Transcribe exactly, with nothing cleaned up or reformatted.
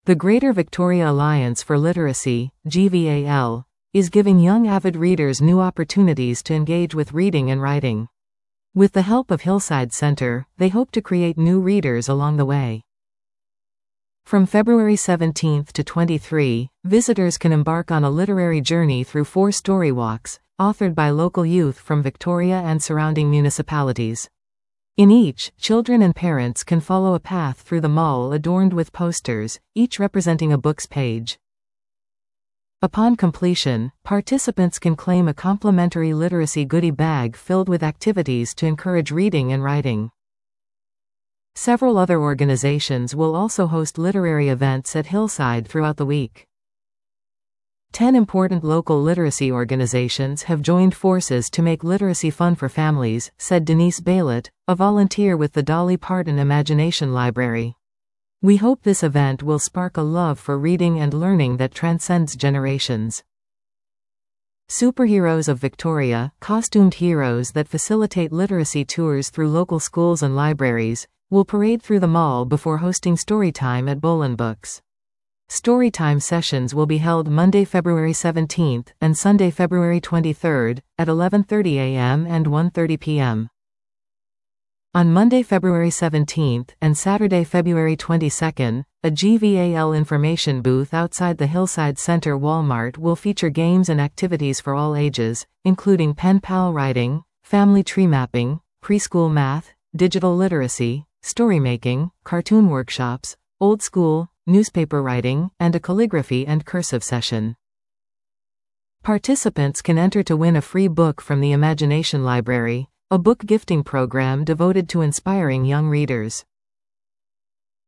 The Greater Victoria Alliance for Literacy, G V A L, is giving young avid readers new opportunities to engage with reading and writing. With the help of Hillside Centre, they hope to create new readers along the way. From February seventeenth to twenty-third, visitors can embark on a literary journey through four story walks, authored by local youth from Victoria and surrounding municipalities. In each, children and parents can follow a path through the mall adorned with posters, each representing a book's page. Upon completion, participants can claim a complimentary literacy goodie bag filled with activities to encourage reading and writing. Several other organizations will also host literary events at Hillside throughout the week. Ten important local literacy organizations have joined forces to make literacy fun for families, said Denise Baylett, a volunteer with the Dolly Parton Imagination Library. We hope this event will spark a love for reading and learning that transcends generations. Superheroes of Victoria, costumed heroes that facilitate literacy tours through local schools and libraries, will parade through the mall before hosting Storytime at Boland Books. Storytime sessions will be held Monday, February seventeenth and Sunday, February twenty-third, at eleven thirty a m and one thirty p m On Monday, February seventeenth and Saturday, February twenty-second, a G V A L information booth outside the Hillside Centre Walmart will feature games and activities for all ages, including pen pal writing, family tree mapping, preschool math, digital literacy, storymaking, cartoon workshops, old school, newspaper writing, and a calligraphy and cursive session. Participants can enter to win a free book from the Imagination Library, a book gifting program devoted to inspiring young readers.